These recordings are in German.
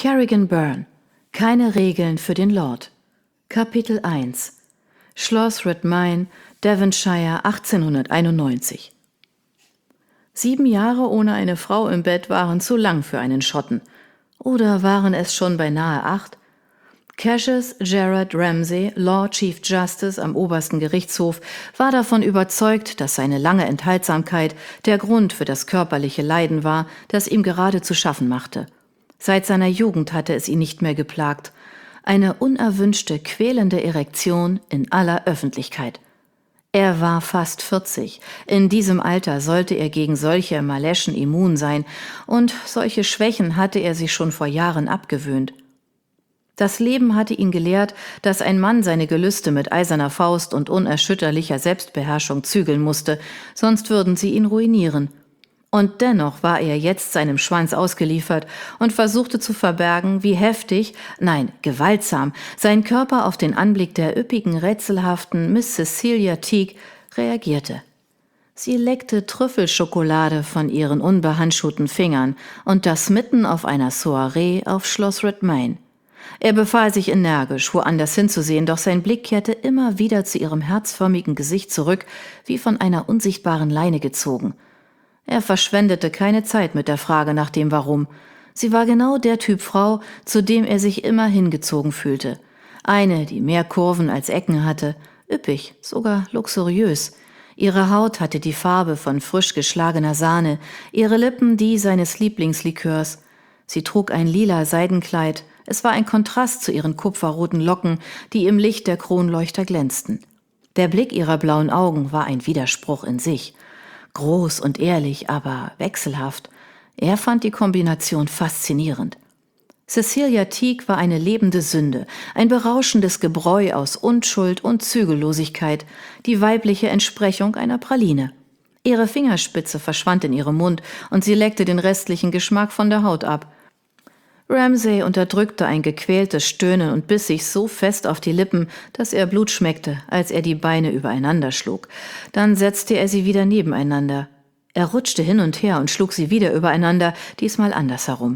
Kerrigan Byrne. Keine Regeln für den Lord. Kapitel 1. Schloss Rathmine, Devonshire, 1891. 7 Jahre ohne eine Frau im Bett waren zu lang für einen Schotten. Oder waren es schon beinahe 8? Cassius Gerard Ramsay, Lord Chief Justice am obersten Gerichtshof, war davon überzeugt, dass seine lange Enthaltsamkeit der Grund für das körperliche Leiden war, das ihm gerade zu schaffen machte. Seit seiner Jugend hatte es ihn nicht mehr geplagt. Eine unerwünschte, quälende Erektion in aller Öffentlichkeit. Er war fast 40. In diesem Alter sollte er gegen solche Maleschen immun sein, und solche Schwächen hatte er sich schon vor Jahren abgewöhnt. Das Leben hatte ihn gelehrt, dass ein Mann seine Gelüste mit eiserner Faust und unerschütterlicher Selbstbeherrschung zügeln musste, sonst würden sie ihn ruinieren. Und dennoch war er jetzt seinem Schwanz ausgeliefert und versuchte zu verbergen, wie heftig, nein, gewaltsam, sein Körper auf den Anblick der üppigen, rätselhaften Miss Cecilia Teague reagierte. Sie leckte Trüffelschokolade von ihren unbehandschuhten Fingern, und das mitten auf einer Soiree auf Schloss Rathmine. Er befahl sich energisch, woanders hinzusehen, doch sein Blick kehrte immer wieder zu ihrem herzförmigen Gesicht zurück, wie von einer unsichtbaren Leine gezogen. Er verschwendete keine Zeit mit der Frage nach dem Warum. Sie war genau der Typ Frau, zu dem er sich immer hingezogen fühlte. Eine, die mehr Kurven als Ecken hatte, üppig, sogar luxuriös. Ihre Haut hatte die Farbe von frisch geschlagener Sahne, ihre Lippen die seines Lieblingslikörs. Sie trug ein lila Seidenkleid, es war ein Kontrast zu ihren kupferroten Locken, die im Licht der Kronleuchter glänzten. Der Blick ihrer blauen Augen war ein Widerspruch in sich. Groß und ehrlich, aber wechselhaft. Er fand die Kombination faszinierend. Cecilia Teague war eine lebende Sünde, ein berauschendes Gebräu aus Unschuld und Zügellosigkeit, die weibliche Entsprechung einer Praline. Ihre Fingerspitze verschwand in ihrem Mund und sie leckte den restlichen Geschmack von der Haut ab. Ramsay unterdrückte ein gequältes Stöhnen und biss sich so fest auf die Lippen, dass er Blut schmeckte, als er die Beine übereinander schlug. Dann setzte er sie wieder nebeneinander. Er rutschte hin und her und schlug sie wieder übereinander, diesmal andersherum.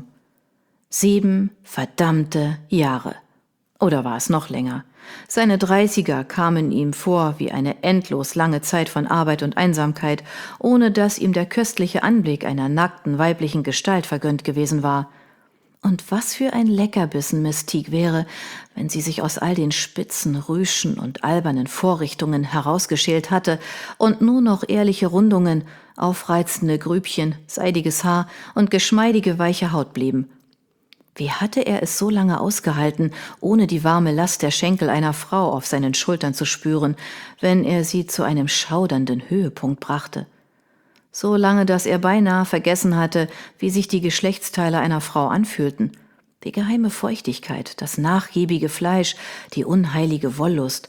7 verdammte Jahre. Oder war es noch länger? Seine 30er kamen ihm vor wie eine endlos lange Zeit von Arbeit und Einsamkeit, ohne dass ihm der köstliche Anblick einer nackten weiblichen Gestalt vergönnt gewesen war. Und was für ein Leckerbissen Miss Teague wäre, wenn sie sich aus all den spitzen Rüschen und albernen Vorrichtungen herausgeschält hatte und nur noch ehrliche Rundungen, aufreizende Grübchen, seidiges Haar und geschmeidige weiche Haut blieben. Wie hatte er es so lange ausgehalten, ohne die warme Last der Schenkel einer Frau auf seinen Schultern zu spüren, wenn er sie zu einem schaudernden Höhepunkt brachte? So lange, dass er beinahe vergessen hatte, wie sich die Geschlechtsteile einer Frau anfühlten. Die geheime Feuchtigkeit, das nachgiebige Fleisch, die unheilige Wollust.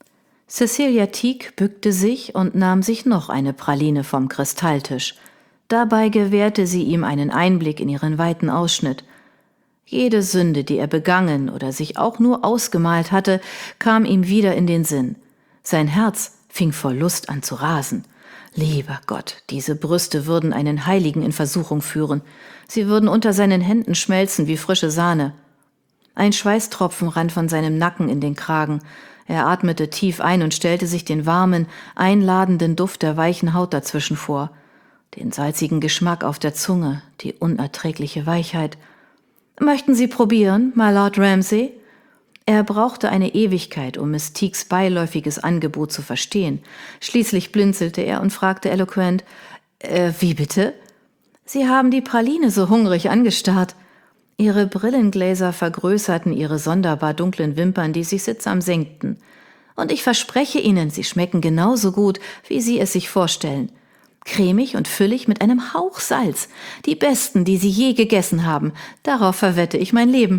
Cecilia Teague bückte sich und nahm sich noch eine Praline vom Kristalltisch. Dabei gewährte sie ihm einen Einblick in ihren weiten Ausschnitt. Jede Sünde, die er begangen oder sich auch nur ausgemalt hatte, kam ihm wieder in den Sinn. Sein Herz fing vor Lust an zu rasen. Lieber Gott, diese Brüste würden einen Heiligen in Versuchung führen. Sie würden unter seinen Händen schmelzen wie frische Sahne. Ein Schweißtropfen rann von seinem Nacken in den Kragen. Er atmete tief ein und stellte sich den warmen, einladenden Duft der weichen Haut dazwischen vor. Den salzigen Geschmack auf der Zunge, die unerträgliche Weichheit. »Möchten Sie probieren, my Lord Ramsay?« Er brauchte eine Ewigkeit, um Miss Teagues beiläufiges Angebot zu verstehen. Schließlich blinzelte er und fragte eloquent, »Wie bitte?« »Sie haben die Praline so hungrig angestarrt.« Ihre Brillengläser vergrößerten ihre sonderbar dunklen Wimpern, die sich sittsam senkten. »Und ich verspreche Ihnen, sie schmecken genauso gut, wie Sie es sich vorstellen. Cremig und füllig mit einem Hauch Salz. Die besten, die Sie je gegessen haben. Darauf verwette ich mein Leben.«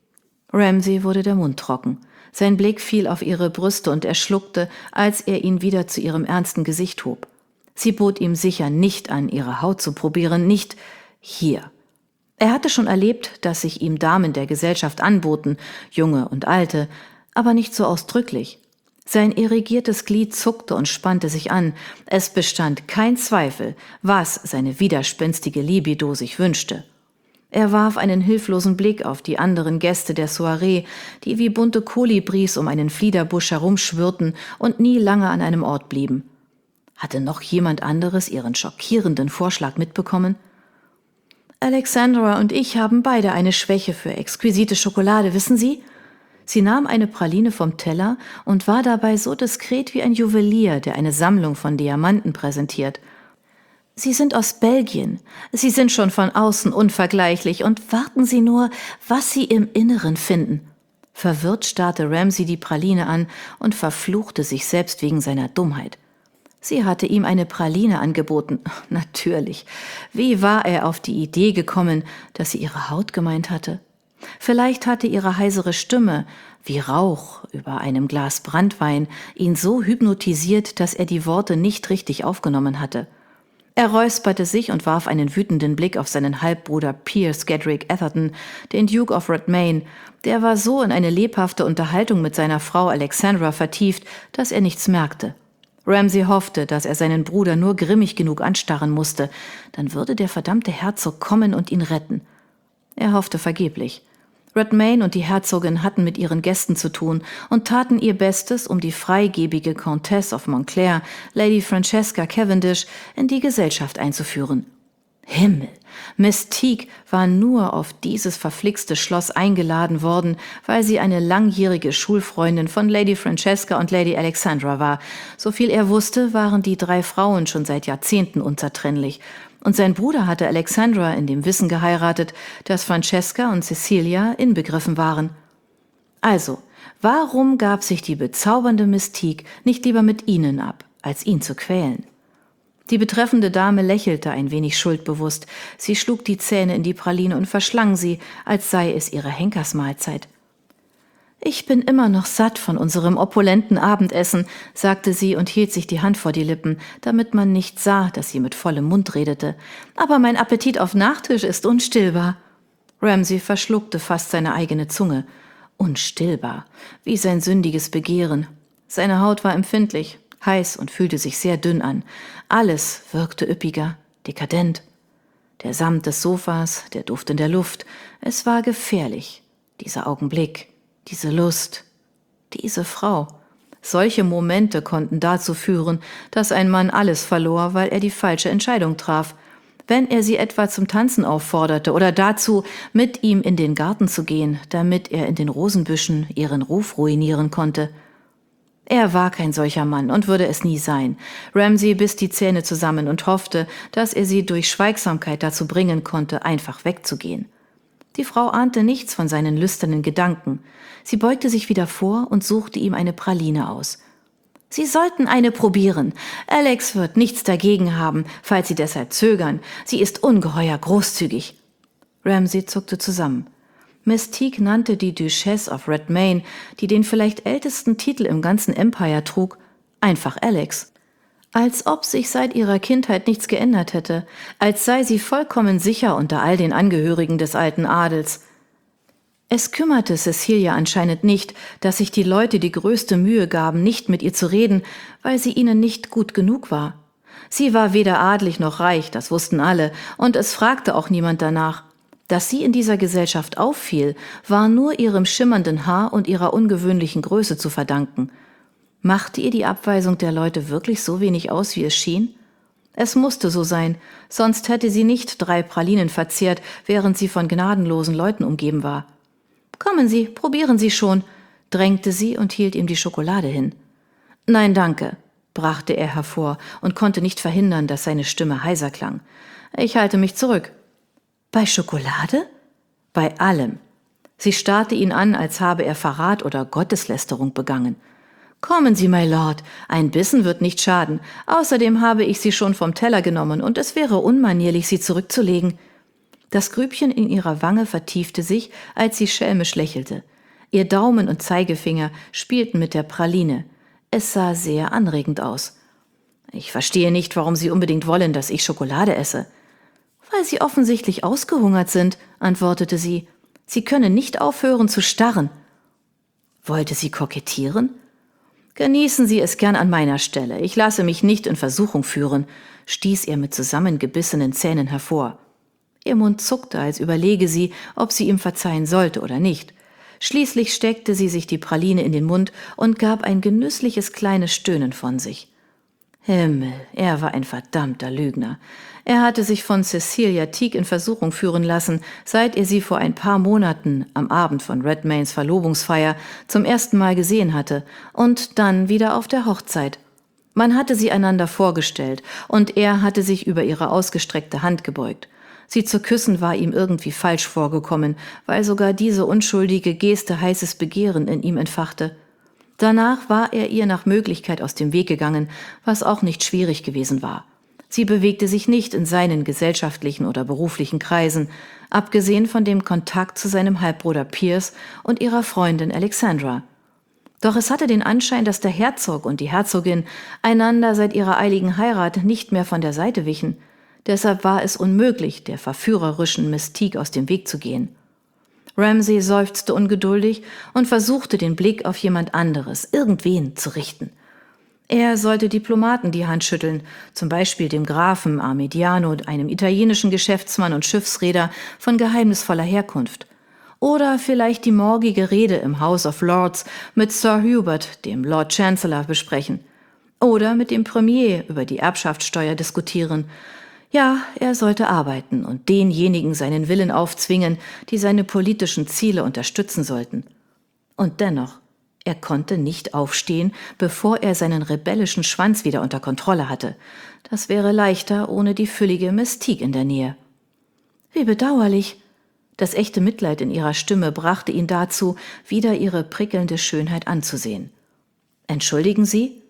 Ramsay wurde der Mund trocken. Sein Blick fiel auf ihre Brüste und er schluckte, als er ihn wieder zu ihrem ernsten Gesicht hob. Sie bot ihm sicher nicht an, ihre Haut zu probieren, nicht hier. Er hatte schon erlebt, dass sich ihm Damen der Gesellschaft anboten, junge und alte, aber nicht so ausdrücklich. Sein irrigiertes Glied zuckte und spannte sich an. Es bestand kein Zweifel, was seine widerspenstige Libido sich wünschte. Er warf einen hilflosen Blick auf die anderen Gäste der Soiree, die wie bunte Kolibris um einen Fliederbusch herumschwirrten und nie lange an einem Ort blieben. Hatte noch jemand anderes ihren schockierenden Vorschlag mitbekommen? »Alexandra und ich haben beide eine Schwäche für exquisite Schokolade, wissen Sie?« Sie nahm eine Praline vom Teller und war dabei so diskret wie ein Juwelier, der eine Sammlung von Diamanten präsentiert. »Sie sind aus Belgien. Sie sind schon von außen unvergleichlich und warten Sie nur, was Sie im Inneren finden.« Verwirrt starrte Ramsay die Praline an und verfluchte sich selbst wegen seiner Dummheit. Sie hatte ihm eine Praline angeboten. Natürlich. Wie war er auf die Idee gekommen, dass sie ihre Haut gemeint hatte? Vielleicht hatte ihre heisere Stimme, wie Rauch über einem Glas Branntwein, ihn so hypnotisiert, dass er die Worte nicht richtig aufgenommen hatte. Er räusperte sich und warf einen wütenden Blick auf seinen Halbbruder Piers Gedrick Atherton, den Duke of Redmayne. Der war so in eine lebhafte Unterhaltung mit seiner Frau Alexandra vertieft, dass er nichts merkte. Ramsay hoffte, dass er seinen Bruder nur grimmig genug anstarren musste, dann würde der verdammte Herzog kommen und ihn retten. Er hoffte vergeblich. Redmayne und die Herzogin hatten mit ihren Gästen zu tun und taten ihr Bestes, um die freigebige Countess of Montclair, Lady Francesca Cavendish, in die Gesellschaft einzuführen. Himmel! Mystique war nur auf dieses verflixte Schloss eingeladen worden, weil sie eine langjährige Schulfreundin von Lady Francesca und Lady Alexandra war. Soviel er wusste, waren die 3 Frauen schon seit Jahrzehnten unzertrennlich. Und sein Bruder hatte Alexandra in dem Wissen geheiratet, dass Francesca und Cecilia inbegriffen waren. Also, warum gab sich die bezaubernde Mystique nicht lieber mit ihnen ab, als ihn zu quälen? Die betreffende Dame lächelte ein wenig schuldbewusst. Sie schlug die Zähne in die Praline und verschlang sie, als sei es ihre Henkersmahlzeit. »Ich bin immer noch satt von unserem opulenten Abendessen«, sagte sie und hielt sich die Hand vor die Lippen, damit man nicht sah, dass sie mit vollem Mund redete. »Aber mein Appetit auf Nachtisch ist unstillbar.« Ramsay verschluckte fast seine eigene Zunge. Unstillbar, wie sein sündiges Begehren. Seine Haut war empfindlich, heiß und fühlte sich sehr dünn an. Alles wirkte üppiger, dekadent. Der Samt des Sofas, der Duft in der Luft. Es war gefährlich. Dieser Augenblick, diese Lust, diese Frau. Solche Momente konnten dazu führen, dass ein Mann alles verlor, weil er die falsche Entscheidung traf. Wenn er sie etwa zum Tanzen aufforderte oder dazu, mit ihm in den Garten zu gehen, damit er in den Rosenbüschen ihren Ruf ruinieren konnte. Er war kein solcher Mann und würde es nie sein. Ramsay biss die Zähne zusammen und hoffte, dass er sie durch Schweigsamkeit dazu bringen konnte, einfach wegzugehen. Die Frau ahnte nichts von seinen lüsternen Gedanken. Sie beugte sich wieder vor und suchte ihm eine Praline aus. »Sie sollten eine probieren. Alex wird nichts dagegen haben, falls Sie deshalb zögern. Sie ist ungeheuer großzügig.« Ramsay zuckte zusammen. Mystique nannte die Duchess of Redmayne, die den vielleicht ältesten Titel im ganzen Empire trug, einfach Alex. Als ob sich seit ihrer Kindheit nichts geändert hätte, als sei sie vollkommen sicher unter all den Angehörigen des alten Adels. Es kümmerte Cecilia anscheinend nicht, dass sich die Leute die größte Mühe gaben, nicht mit ihr zu reden, weil sie ihnen nicht gut genug war. Sie war weder adlig noch reich, das wussten alle, und es fragte auch niemand danach. Dass sie in dieser Gesellschaft auffiel, war nur ihrem schimmernden Haar und ihrer ungewöhnlichen Größe zu verdanken. Machte ihr die Abweisung der Leute wirklich so wenig aus, wie es schien? Es musste so sein, sonst hätte sie nicht 3 Pralinen verzehrt, während sie von gnadenlosen Leuten umgeben war. »Kommen Sie, probieren Sie schon«, drängte sie und hielt ihm die Schokolade hin. »Nein, danke«, brachte er hervor und konnte nicht verhindern, dass seine Stimme heiser klang. »Ich halte mich zurück.« »Bei Schokolade?« »Bei allem.« Sie starrte ihn an, als habe er Verrat oder Gotteslästerung begangen. »Kommen Sie, my Lord, ein Bissen wird nicht schaden. Außerdem habe ich Sie schon vom Teller genommen und es wäre unmanierlich, Sie zurückzulegen.« Das Grübchen in ihrer Wange vertiefte sich, als sie schelmisch lächelte. Ihr Daumen und Zeigefinger spielten mit der Praline. Es sah sehr anregend aus. »Ich verstehe nicht, warum Sie unbedingt wollen, dass ich Schokolade esse.« »Weil Sie offensichtlich ausgehungert sind«, antwortete sie. »Sie können nicht aufhören zu starren.« Wollte sie kokettieren? »Genießen Sie es gern an meiner Stelle. Ich lasse mich nicht in Versuchung führen«, stieß er mit zusammengebissenen Zähnen hervor. Ihr Mund zuckte, als überlege sie, ob sie ihm verzeihen sollte oder nicht. Schließlich steckte sie sich die Praline in den Mund und gab ein genüssliches kleines Stöhnen von sich. Himmel, er war ein verdammter Lügner. Er hatte sich von Cecilia Teague in Versuchung führen lassen, seit er sie vor ein paar Monaten am Abend von Redmaynes Verlobungsfeier zum ersten Mal gesehen hatte und dann wieder auf der Hochzeit. Man hatte sie einander vorgestellt und er hatte sich über ihre ausgestreckte Hand gebeugt. Sie zu küssen war ihm irgendwie falsch vorgekommen, weil sogar diese unschuldige Geste heißes Begehren in ihm entfachte. Danach war er ihr nach Möglichkeit aus dem Weg gegangen, was auch nicht schwierig gewesen war. Sie bewegte sich nicht in seinen gesellschaftlichen oder beruflichen Kreisen, abgesehen von dem Kontakt zu seinem Halbbruder Piers und ihrer Freundin Alexandra. Doch es hatte den Anschein, dass der Herzog und die Herzogin einander seit ihrer eiligen Heirat nicht mehr von der Seite wichen. Deshalb war es unmöglich, der verführerischen Miss Teague aus dem Weg zu gehen. Ramsay seufzte ungeduldig und versuchte, den Blick auf jemand anderes, irgendwen, zu richten. Er sollte Diplomaten die Hand schütteln, zum Beispiel dem Grafen Armidiano, einem italienischen Geschäftsmann und Schiffsreeder von geheimnisvoller Herkunft. Oder vielleicht die morgige Rede im House of Lords mit Sir Hubert, dem Lord Chancellor, besprechen. Oder mit dem Premier über die Erbschaftssteuer diskutieren. Ja, er sollte arbeiten und denjenigen seinen Willen aufzwingen, die seine politischen Ziele unterstützen sollten. Und dennoch, er konnte nicht aufstehen, bevor er seinen rebellischen Schwanz wieder unter Kontrolle hatte. Das wäre leichter ohne die füllige Mystique in der Nähe. Wie bedauerlich! Das echte Mitleid in ihrer Stimme brachte ihn dazu, wieder ihre prickelnde Schönheit anzusehen. »Entschuldigen Sie?«